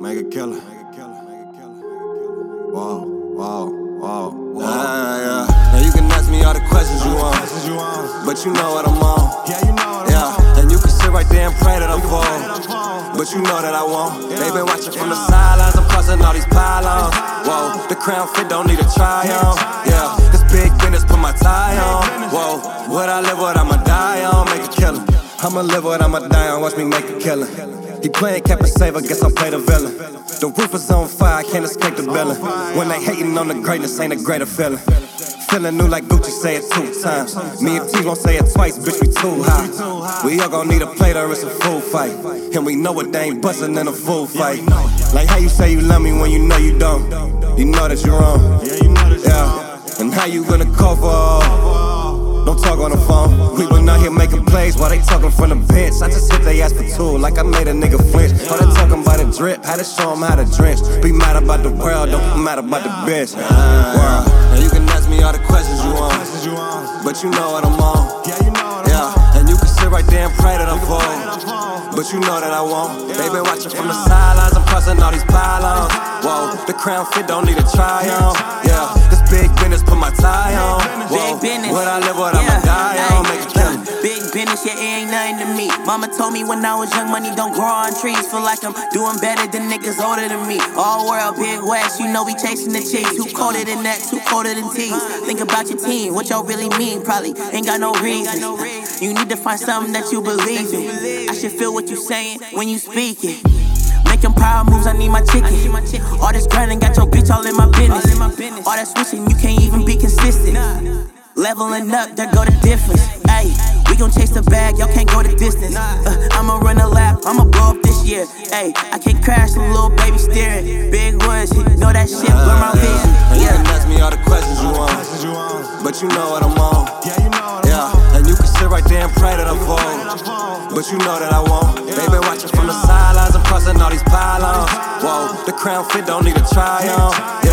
Make a killer. Whoa, whoa, whoa, whoa. Yeah. Now you can ask me all the questions you want, but you know what I'm on. Yeah, and you can sit right there and pray that I'm full, but you know that I won't. They been watching from the sidelines, I'm crossing all these pylons. Whoa, the crown fit don't need a try on. Yeah, this big business put my tie on. Whoa, what I live, what I'ma die on. Make a killer. I'ma live what I'ma die on, watch me make a killer. He playing Captain Saver, guess I'll play the villain. The roof is on fire, I can't escape the villain. When they hating on the greatness, ain't a greater feeling. Feeling new like Gucci, say it 2 times. Me and T gon' say it twice, bitch, we too high. We all gon' need a plate or it's a full fight. And we know it, they ain't bustin' in a full fight. Like how you say you love me when you know you don't. You know that you're wrong. Yeah, and how you gonna call for all? Don't talk on the phone. We been out here making plays while they talking from the bench. I just hit they ass for two, like I made a nigga flinch. While they talking about the drip, had to show them how to drench. Be mad about the world, don't be mad about the bitch. Now you can ask me all the questions you want, but you know what I'm on. Yeah, and you can sit right there and pray that I'm full, but you know that I won't. They been watching from the sidelines, I'm crossing all these pylons. Whoa, the crown fit don't need a try on. Yeah, this big business put my tie on. Whoa, what I live, what I'ma die on. Make a killing. Big business, yeah, it ain't nothing to me. Mama told me when I was young, money don't grow on trees. Feel like I'm doing better than niggas older than me. All world, big west, you know we chasing the chicks. Who colder than X, who colder than T's? Think about your team, what y'all really mean? Probably ain't got no reason. You need to find something that you believe in. I should feel what you saying when you speak it. Making power moves, I need my chicken. All this grinding got your bitch all in my business. All that switching, you can't even be consistent. Leveling up, there go the difference. Ayy, we gon' chase the bag, y'all can't go the distance. I'ma run a lap, I'ma blow up this year. Ayy, I can't crash, the little baby steering. Big woods, you know that shit, blur my vision. And you can ask me all the questions you want, but you know what I'm on. Yeah, and you can sit right there and pray that I'm full, but you know that I won't. They been watching from the sidelines, I'm crossing all these pylons. Whoa, the crown fit don't need a try on.